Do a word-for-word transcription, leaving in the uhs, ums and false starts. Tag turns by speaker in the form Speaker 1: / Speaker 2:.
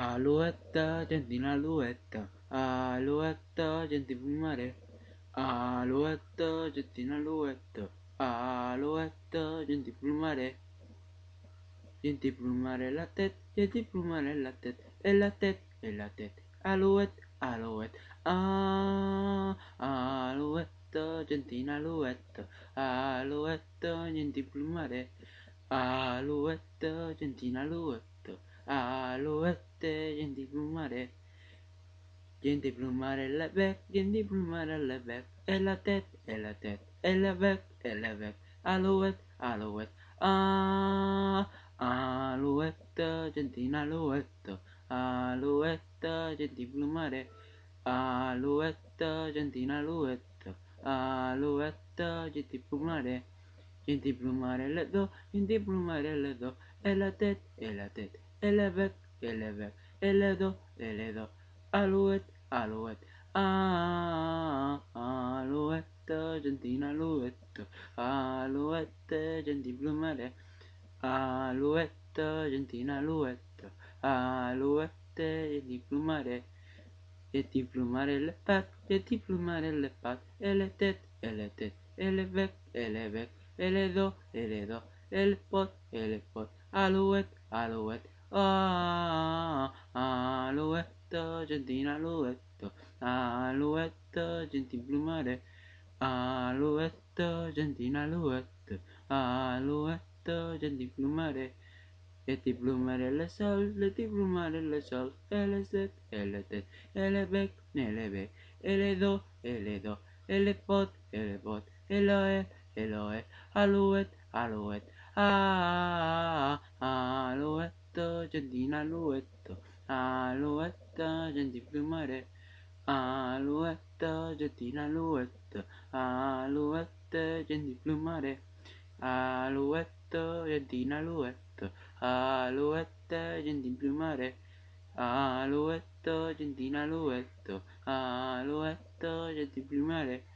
Speaker 1: Alouetta, gentina alouetta, alouetta, genti plumare. Alouetta, gentina alouetta, alouetta, genti plumare. Genti plumare la tête, genti plumare la tête, et la tête, et la tête. Alouette, alouette, ah, alouetta, gentina alouetta, alouetta, genti plumare. Alouette, gentina alouetta, alouette, genti plumare. Genti plumare le bec, genti plumare le bec, et la tête, et la tête, et le bec, et le bec. Alouette, alouette, ah, alouette, gentina alouette, alouette, genti plumare. Alouette, gentina alouette, alouette, genti plumare. Genti plumare le do, genti plumare le do, e la tête, e la tête, e le bec, e le bec, e le do, e le do. Alouette, alouette, ah, alouette, gentina alouette, alouette, genti plumare. Alouette, gentina alouette, alouette, genti plumare. Genti plumare le pattes, genti plumare le pattes, e le têtes, e le têtes, e le bec, e le bec, e le do, e le do, e le pot, e le pot. Alouette, alouette, ah, alouette, gentina alouette, alouette, genti plumare. Alouette, gentina alouette, alouette, genti plumare. Genti plumare le sol, genti plumare le sol, e le set, e le tet, e le bec, e le bec, e le do, e le do, e le pot, e le pot, e lo e, e lo e. Alouette, alouette, ah, alouette, gentina alouette, alouette, genti plumare. Alouette, gentina alouette, alouette, genti plumare. Alouette, gentina alouette, alouette, genti plumare. Alouette, gentina alouette, alouette, genti plumare.